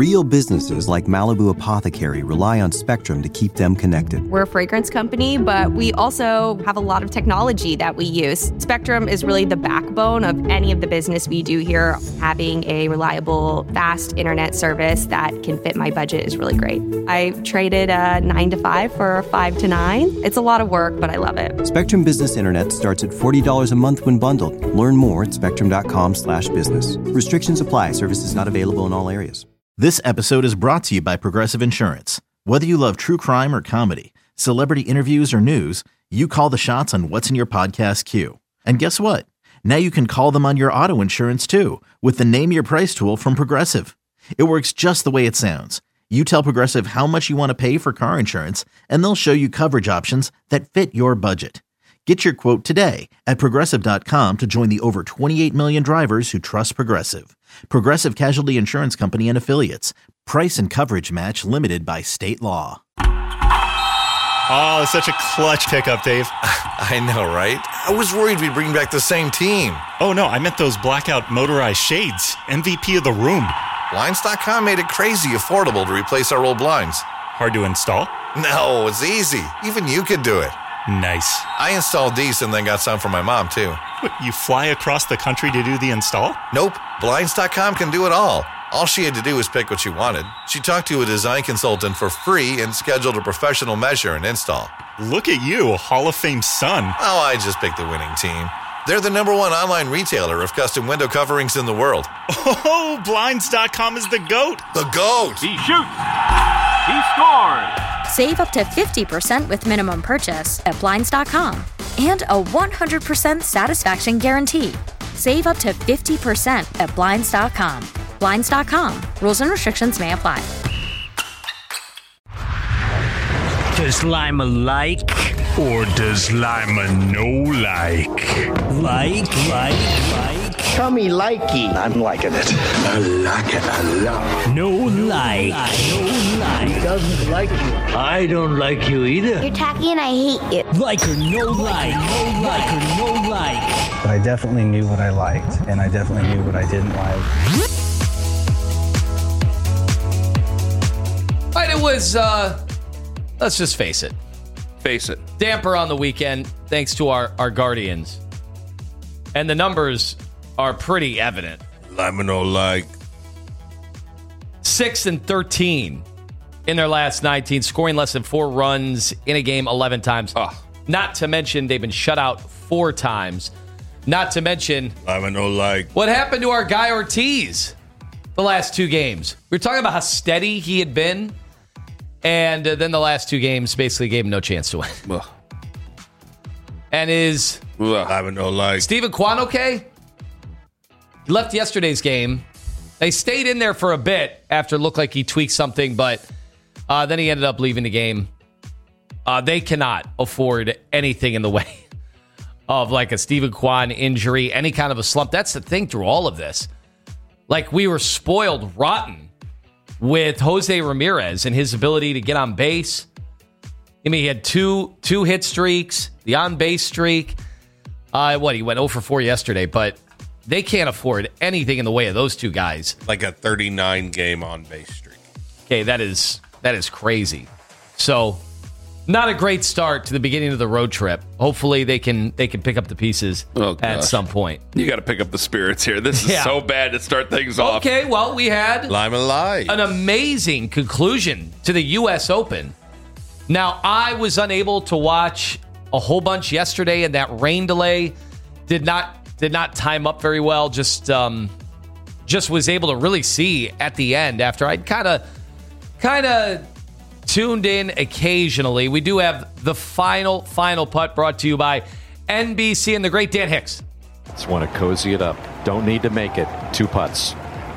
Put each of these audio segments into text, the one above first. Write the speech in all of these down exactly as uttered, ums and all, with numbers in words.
Real businesses like Malibu Apothecary rely on Spectrum to keep them connected. We're a fragrance company, but we also have a lot of technology that we use. Spectrum is really the backbone of any of the business we do here. Having a reliable, fast internet service that can fit my budget is really great. I traded a nine to five for a five to nine. It's a lot of work, but I love it. Spectrum Business Internet starts at forty dollars a month when bundled. Learn more at spectrum.com slash business. Restrictions apply. Services not available in all areas. This episode is brought to you by Progressive Insurance. Whether you love true crime or comedy, celebrity interviews or news, you call the shots on what's in your podcast queue. And guess what? Now you can call them on your auto insurance too with the Name Your Price tool from Progressive. It works just the way it sounds. You tell Progressive how much you want to pay for car insurance, and they'll show you coverage options that fit your budget. Get your quote today at Progressive dot com to join the over twenty-eight million drivers who trust Progressive. Progressive Casualty Insurance Company and Affiliates. Price and coverage match limited by state law. Oh, such a clutch pickup, Dave. I know, right? I was worried we'd bring back the same team. Oh, no, I meant those blackout motorized shades. M V P of the room. Blinds dot com made it crazy affordable to replace our old blinds. Hard to install? No, it's easy. Even you could do it. Nice. I installed these and then got some for my mom, too. What, you fly across the country to do the install? Nope. Blinds dot com can do it all. All she had to do was pick what she wanted. She talked to a design consultant for free and scheduled a professional measure and install. Look at you, a Hall of Fame son. Oh, I just picked the winning team. They're the number one online retailer of custom window coverings in the world. Oh, Blinds dot com is the GOAT. The GOAT! He shoots! He scores! Save up to fifty percent with minimum purchase at Blinds dot com. And a one hundred percent satisfaction guarantee. Save up to fifty percent at Blinds dot com. Blinds dot com. Rules and restrictions may apply. Does Lima like or does Lima no like? Like, like, like. Tell me likey. I'm liking it. I like it a lot. No like. No like. He doesn't like you. I don't like you either. You're tacky and I hate you. Like or no like. No like or no like. But I definitely knew what I liked, and I definitely knew what I didn't like. All right, it was, uh, let's just face it. Face it. Damper on the weekend, thanks to our, our Guardians. And the numbers are pretty evident. Lima no like. six and thirteen in their last nineteen, scoring less than four runs in a game eleven times. Oh. Not to mention they've been shut out four times. Not to mention Lima no like. what happened to our guy Ortiz the last two games. We were talking about how steady he had been. And uh, then the last two games basically gave him no chance to win. Ugh. And is Lima no like. Steven Kwan okay? He left yesterday's game. They stayed in there for a bit after it looked like he tweaked something, but uh, then he ended up leaving the game. Uh, they cannot afford anything in the way of like a Steven Kwan injury, any kind of a slump. That's the thing through all of this. Like we were spoiled rotten with Jose Ramirez and his ability to get on base. I mean, he had two two hit streaks, the on-base streak. Uh, what, he went oh for four yesterday, but they can't afford anything in the way of those two guys. Like a thirty-nine game on-base streak. Okay, that is that is crazy. So, not a great start to the beginning of the road trip. Hopefully, they can they can pick up the pieces oh, at some point. You got to pick up the spirits here. This is yeah. so bad to start things off. Okay, well, we had Lima like. an amazing conclusion to the U S Open. Now, I was unable to watch a whole bunch yesterday, and that rain delay did not did not time up very well. Just um, just was able to really see at the end after I'd kind of kind of tuned in occasionally. We do have the final final putt brought to you by N B C and the great Dan Hicks. Just want to cozy it up. Don't need to make it. Two putts.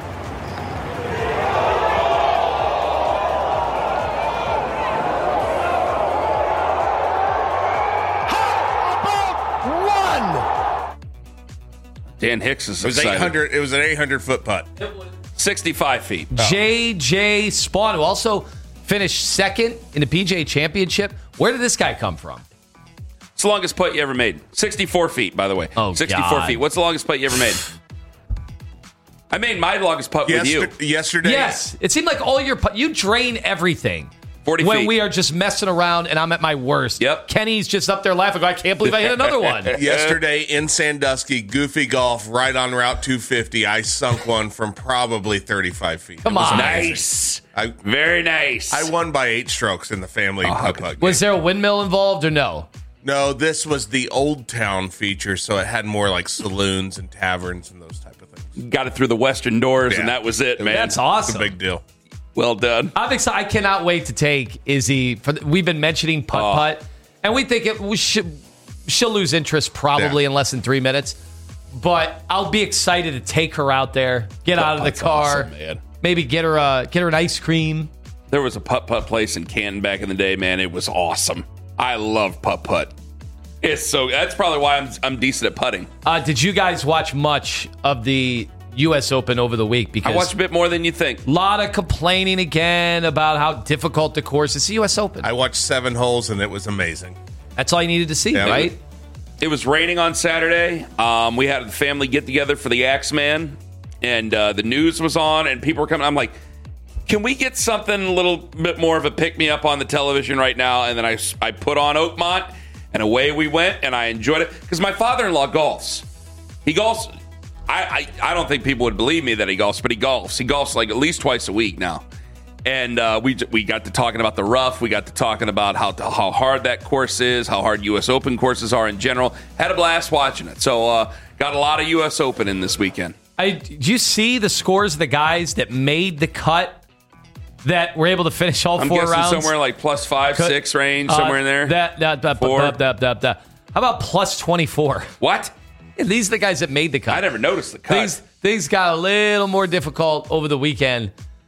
Dan Hicks is it was excited. eight hundred. It was an eight hundred foot putt. sixty-five feet. Oh. J J Spawn, who also finished second in the P G A Championship. Where did this guy come from? It's the longest putt you ever made. sixty-four feet, by the way. Oh, sixty-four God. feet. What's the longest putt you ever made? I made my longest putt with you. Yester- yesterday? Yes. It seemed like all your put- you drain everything. forty when feet. we are just messing around and I'm at my worst. Yep. Kenny's just up there laughing. I can't believe I hit another one. Yesterday in Sandusky, Goofy Golf, right on Route two fifty, I sunk one from probably thirty-five feet. Come It was on. amazing. Nice. I, Very nice. I won by eight strokes in the family Oh, putt-putt game. Was there a windmill involved or no? No, this was the Old Town feature, so it had more like saloons and taverns and those type of things. Got it through the western doors, Yeah. and that was it, man. That's It's awesome. a big deal. Well done. I'm excited. I cannot wait to take Izzy. For the, we've been mentioning putt Oh. putt, and we think it we should. She'll lose interest probably Yeah. in less than three minutes. But I'll be excited to take her out there, get out of the Putt-putt's car, awesome, man. maybe get her uh, get her an ice cream. There was a putt-putt place in Canton back in the day, man. It was awesome. I love putt-putt. It's so that's probably why I'm I'm decent at putting. Uh, did you guys watch much of the U S Open over the week? Because I watched a bit more than you think. a lot of complaining again about how difficult the course is. It's the U S Open. I watched seven holes, and it was amazing. That's all you needed to see, Yeah, right? It was raining on Saturday. Um, we had a family get together for the Axeman, and uh, the news was on, and people were coming. I'm like, can we get something a little bit more of a pick me up on the television right now? And then I, I put on Oakmont, and away we went, and I enjoyed it because my father-in-law golfs. He golfs. I, I I don't think people would believe me that he golfs, but he golfs. He golfs like at least twice a week now. And uh, we we got to talking about the rough. We got to talking about how how hard that course is, how hard U S Open courses are in general. Had a blast watching it. So uh, got a lot of U S Open in this weekend. I, did you see the scores of the guys that made the cut that were able to finish all I'm four guessing rounds? somewhere like plus five, Cut- six range, uh, somewhere in there. That, that, that, Four. that, that, that, that. How about plus twenty-four? What? Yeah, these are the guys that made the cut. I never noticed the cut. Things, things got a little more difficult over the weekend.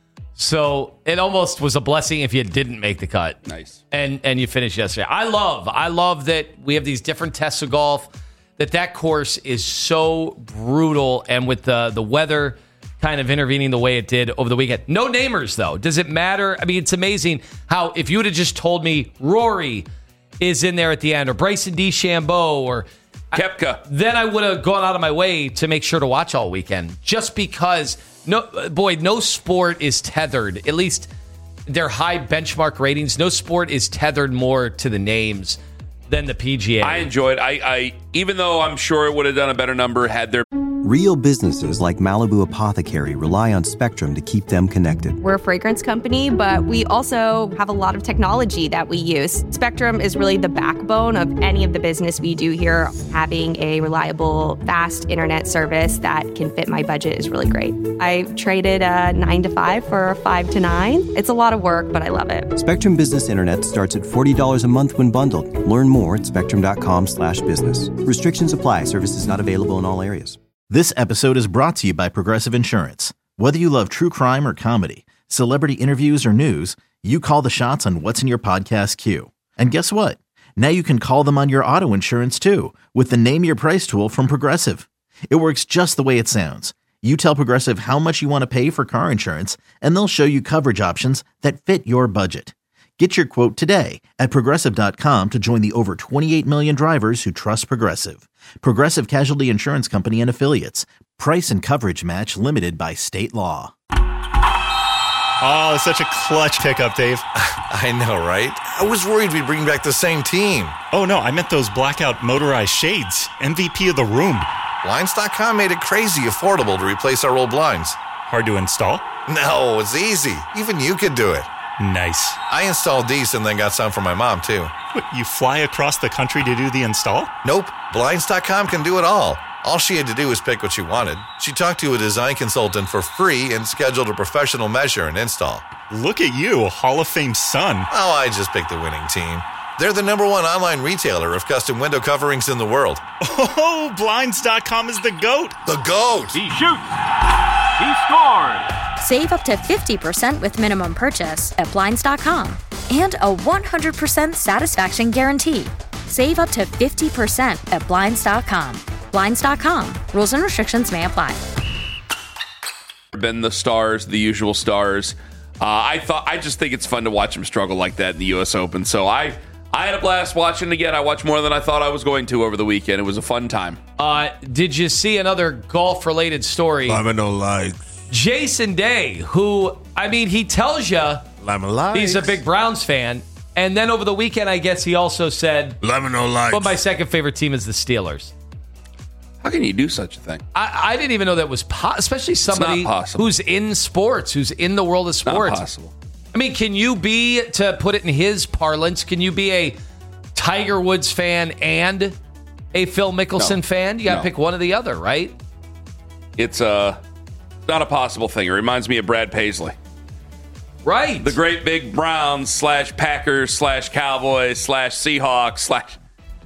So it almost was a blessing if you didn't make the cut. Nice. And and you finished yesterday. I love, I love that we have these different tests of golf, that that course is so brutal, and with the, the weather kind of intervening the way it did over the weekend. No namers, though. Does it matter? I mean, it's amazing how if you would have just told me Rory is in there at the end, or Bryson DeChambeau, or Koepka, then I would have gone out of my way to make sure to watch all weekend, just because no boy, no sport is tethered, at least their high benchmark ratings, no sport is tethered more to the names than the P G A. I enjoyed. I, I even though I'm sure it would have done a better number had there. Real businesses like Malibu Apothecary rely on Spectrum to keep them connected. We're a fragrance company, but we also have a lot of technology that we use. Spectrum is really the backbone of any of the business we do here. Having a reliable, fast internet service that can fit my budget is really great. I traded a nine to five for a five to nine. It's a lot of work, but I love it. Spectrum Business Internet starts at forty dollars a month when bundled. Learn more at spectrum.com slash business. Restrictions apply. Services not available in all areas. This episode is brought to you by Progressive Insurance. Whether you love true crime or comedy, celebrity interviews or news, you call the shots on what's in your podcast queue. And guess what? Now you can call them on your auto insurance too, with the Name Your Price tool from Progressive. It works just the way it sounds. You tell Progressive how much you want to pay for car insurance, and they'll show you coverage options that fit your budget. Get your quote today at Progressive dot com to join the over twenty-eight million drivers who trust Progressive. Progressive Casualty Insurance Company and Affiliates. Price and coverage match limited by state law. Oh, it's such a clutch pickup, Dave. I know, right? I was worried we'd bring back the same team. Oh, no, I meant those blackout motorized shades. M V P of the room. Blinds dot com made it crazy affordable to replace our old blinds. Hard to install? No, it's easy. Even you could do it. Nice. I installed these and then got some for my mom, too. What, you fly across the country to do the install? Nope. Blinds dot com can do it all. All she had to do was pick what she wanted. She talked to a design consultant for free and scheduled a professional measure and install. Look at you, Hall of Fame son. Oh, I just picked the winning team. They're the number one online retailer of custom window coverings in the world. Oh, Blinds dot com is the GOAT. The GOAT! He shoots. He scores. Save up to fifty percent with minimum purchase at Blinds dot com. And a one hundred percent satisfaction guarantee. Save up to fifty percent at Blinds dot com. Blinds dot com. Rules and restrictions may apply. Been the stars, the usual stars. Uh, I thought I just think it's fun to watch them struggle like that in the U S Open. So I I had a blast watching it again. I watched more than I thought I was going to over the weekend. It was a fun time. Uh, did you see another golf-related story? Lemon no likes. Jason Day, who, I mean, he tells you Lemon likes. He's a big Browns fan. And then over the weekend, I guess he also said, Lemon no likes. But my second favorite team is the Steelers. How can you do such a thing? I, I didn't even know that was possible, especially somebody who's in sports, who's in the world of sports. Not possible. I mean, can you be, to put it in his parlance, can you be a Tiger Woods fan and a Phil Mickelson No. fan? You got to No. pick one or the other, right? It's uh, not a possible thing. It reminds me of Brad Paisley. Right. The great big Browns slash Packers slash Cowboys slash Seahawks slash...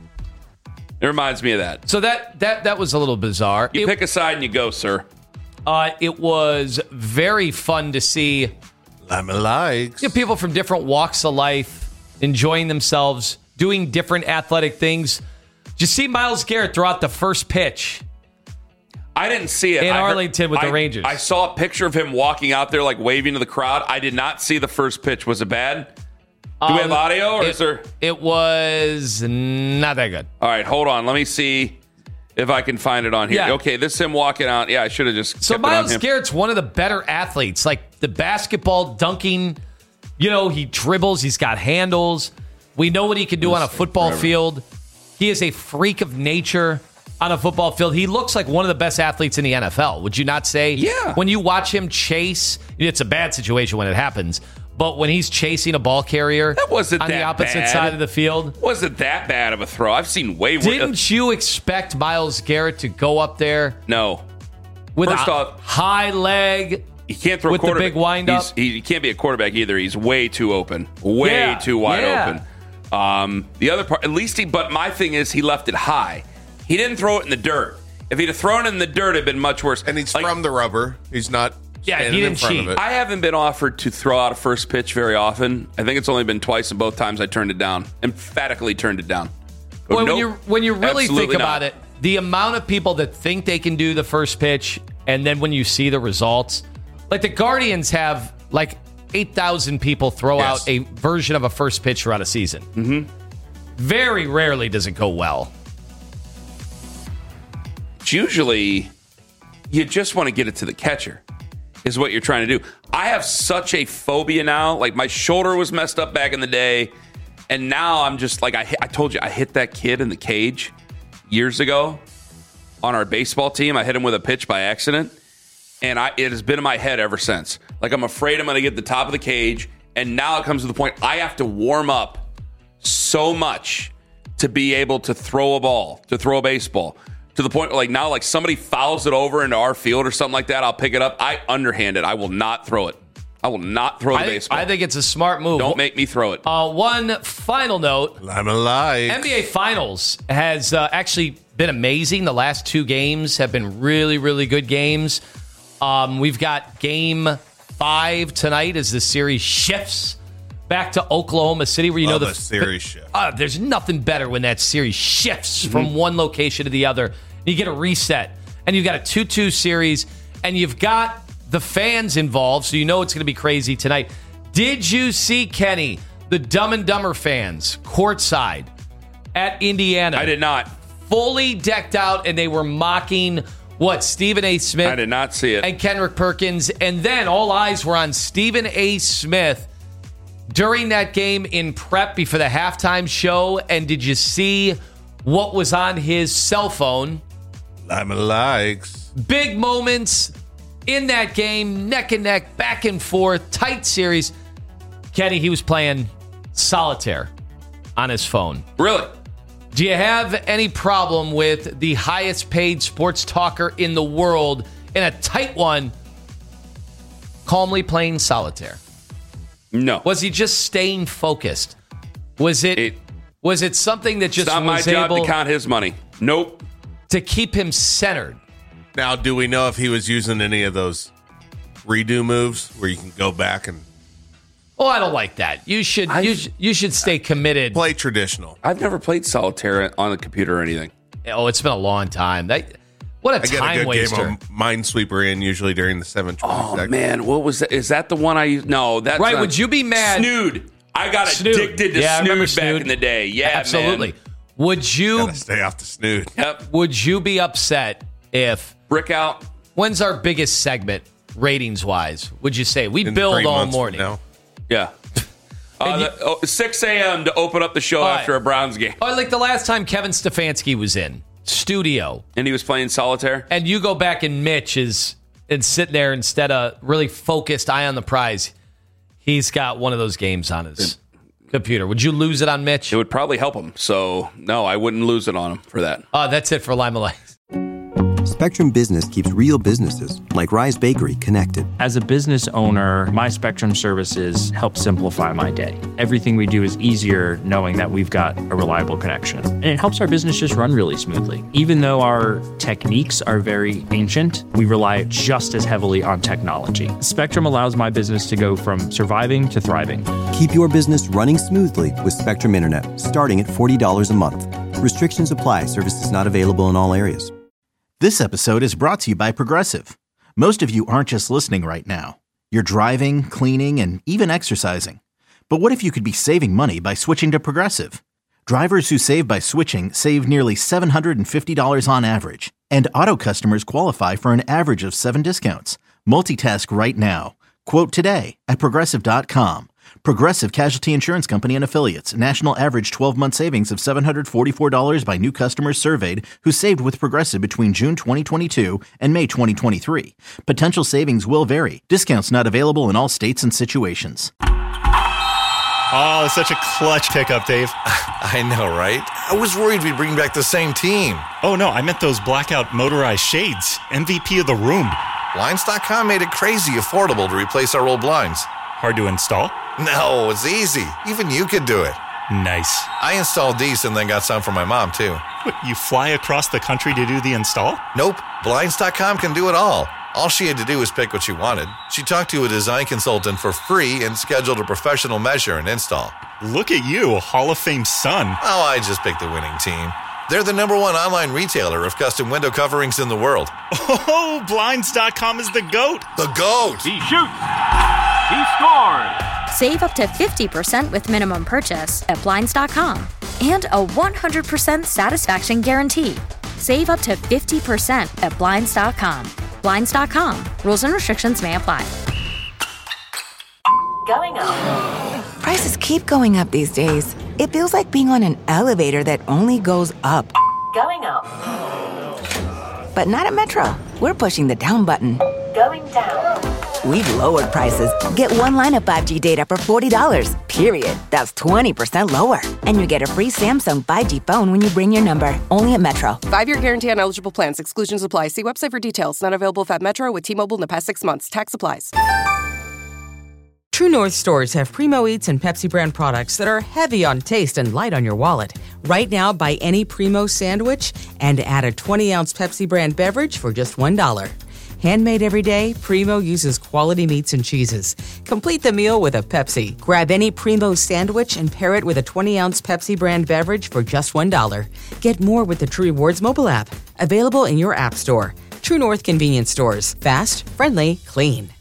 It reminds me of that. So that that that was a little bizarre. You it, pick a side and you go, sir. Uh, it was very fun to see Lemon likes. you know, people from different walks of life enjoying themselves, doing different athletic things. Did you see Myles Garrett throw out the first pitch? I didn't see it. In I heard- Arlington with the I- Rangers. I saw a picture of him walking out there, like waving to the crowd. I did not see the first pitch. Was it bad? Do we have Um, audio, or it, is there? It was not that good. All right, hold on. Let me see if I can find it on here. Yeah. Okay, this is him walking out. Yeah, I should have just So kept it on Myles him. Garrett's one of the better athletes. Like the basketball dunking, you know, he dribbles, he's got handles. We know what he can do on a football forever. field. He is a freak of nature on a football field. He looks like one of the best athletes in the N F L. Would you not say? Yeah. When you watch him chase, it's a bad situation when it happens. But when he's chasing a ball carrier That wasn't on that the opposite bad. side of the field, Wasn't that bad of a throw? I've seen way worse. didn't you expect Myles Garrett to go up there No. with First a off- high leg? He can't throw With a the quarterback. big wind-up? He's- He, he can't be a quarterback either. He's way too open. Way Yeah, too wide yeah. open. Um, the other part, at least he, but my thing is he left it high. He didn't throw it in the dirt. If he'd have thrown it in the dirt, it'd been much worse. And he's Like, from the rubber. He's not Yeah, he standing in didn't front cheat. of it. I haven't been offered to throw out a first pitch very often. I think it's only been twice, and both times I turned it down. Emphatically turned it down. Go, Well, when nope, you when you really absolutely think not. about it, the amount of people that think they can do the first pitch, and then when you see the results, like the Guardians have like eight thousand people throw Yes. out a version of a first pitch throughout a season. Mm-hmm. Very rarely does it go well. It's usually you just want to get it to the catcher is what you're trying to do. I have such a phobia now. Like my shoulder was messed up back in the day, and now I'm just like I hit, I told you I hit that kid in the cage years ago on our baseball team. I hit him with a pitch by accident, and I it has been in my head ever since. Like I'm afraid I'm going to get the top of the cage, and now it comes to the point I have to warm up so much to be able to throw a ball, to throw a baseball. To the point where, like, now, like, somebody fouls it over into our field or something like that, I'll pick it up. I underhand it. I will not throw it. I will not throw the I think, baseball. I think it's a smart move. Don't make me throw it. Uh, one final note. I'm alive. N B A Finals has uh, actually been amazing. The last two games have been really, really good games. Um, we've got game five tonight as the series shifts back to Oklahoma City, where you Love know the a series shift. Uh, there's nothing better when that series shifts Mm-hmm. from one location to the other. You get a reset, and you've got a two two series, and you've got the fans involved, so you know it's going to be crazy tonight. Did you see, Kenny, the Dumb and Dumber fans courtside at Indiana? I did not. Fully decked out, and they were mocking, what, Stephen A. Smith? I did not see it. And Kendrick Perkins, and then all eyes were on Stephen A. Smith during that game in prep before the halftime show. And did you see what was on his cell phone? I'm likes. Big moments in that game, neck and neck, back and forth, tight series. Kenny, he was playing solitaire on his phone. Really? Do you have any problem with the highest paid sports talker in the world in a tight one calmly playing solitaire? No. Was he just staying focused? Was it, It- was it something that just It's not my was job able to count his money. Nope. to keep him centered? Now, do we know if he was using any of those redo moves where you can go back and Oh, I don't like that. You should you, sh- you should stay committed. play traditional? I've never played solitaire on the computer or anything. Oh, it's been a long time. That what a I get time a good waster. game of Minesweeper in usually during the seven twenty Oh, seconds. man. What was that? Is that the one I used? No. That's Right, not- would you be mad- Snood. I got Snood. addicted to yeah, Snood back Snood. in the day. Yeah, absolutely. Man. Would you Gotta stay off the Snood? Yep. Would you be upset if Brick out? When's our biggest segment ratings wise? Would you say we In build three all months from morning? now. Yeah. Uh, you- the, oh, six a.m. to open up the show All right. after a Browns game. Oh, like the last time Kevin Stefanski was in studio, And he was playing solitaire? and you go back and Mitch is and sitting there instead of really focused, eye on the prize. He's got one of those games on his computer. Would you lose it on Mitch? It would probably help him. So, no, I wouldn't lose it on him for that. Oh, that's it for Lima Lights. Spectrum Business keeps real businesses, like Rise Bakery, connected. As a business owner, my Spectrum services help simplify my day. Everything we do is easier knowing that we've got a reliable connection. And it helps our business just run really smoothly. Even though our techniques are very ancient, we rely just as heavily on technology. Spectrum allows my business to go from surviving to thriving. Keep your business running smoothly with Spectrum Internet, starting at forty dollars a month. Restrictions apply. Services not available in all areas. This episode is brought to you by Progressive. Most of you aren't just listening right now. You're driving, cleaning, and even exercising. But what if you could be saving money by switching to Progressive? Drivers who save by switching save nearly seven hundred fifty dollars on average. And auto customers qualify for an average of seven discounts. Multitask right now. Quote today at Progressive dot com. Progressive Casualty Insurance Company and Affiliates. National average twelve-month savings of seven hundred forty-four dollars by new customers surveyed who saved with Progressive between June twenty twenty-two and May twenty twenty-three. Potential savings will vary. Discounts not available in all states and situations. Oh, such a clutch pickup, Dave. I know, right? I was worried we'd bring back the same team. Oh, no, I meant those blackout motorized shades. M V P of the room. Blinds dot com made it crazy affordable to replace our old blinds. Hard to install? No, it's easy. Even you could do it. Nice. I installed these and then got some for my mom, too. What, you fly across the country to do the install? Nope. Blinds dot com can do it all. All she had to do was pick what she wanted. She talked to a design consultant for free and scheduled a professional measure and install. Look at you, a Hall of Fame son. Oh, I just picked the winning team. They're the number one online retailer of custom window coverings in the world. Oh, Blinds dot com is the GOAT. The GOAT! He shoots! He scores! Save up to fifty percent with minimum purchase at Blinds dot com. And a one hundred percent satisfaction guarantee. Save up to fifty percent at Blinds dot com. Blinds dot com. Rules and restrictions may apply. Going up. Prices keep going up these days. It feels like being on an elevator that only goes up. Going up. But not at Metro. We're pushing the down button. Going down. We've lowered prices. Get one line of five G data for forty dollars, period. That's twenty percent lower. And you get a free Samsung five G phone when you bring your number. Only at Metro. Five-year guarantee on eligible plans. Exclusions apply. See website for details. Not available if at Metro with T-Mobile in the past six months. Tax applies. True North stores have Primo Eats and Pepsi brand products that are heavy on taste and light on your wallet. Right now, buy any Primo sandwich and add a twenty-ounce Pepsi brand beverage for just one dollar. Handmade every day, Primo uses quality meats and cheeses. Complete the meal with a Pepsi. Grab any Primo sandwich and pair it with a twenty-ounce Pepsi brand beverage for just one dollar. Get more with the True Rewards mobile app. Available in your app store. True North convenience stores. Fast, friendly, clean.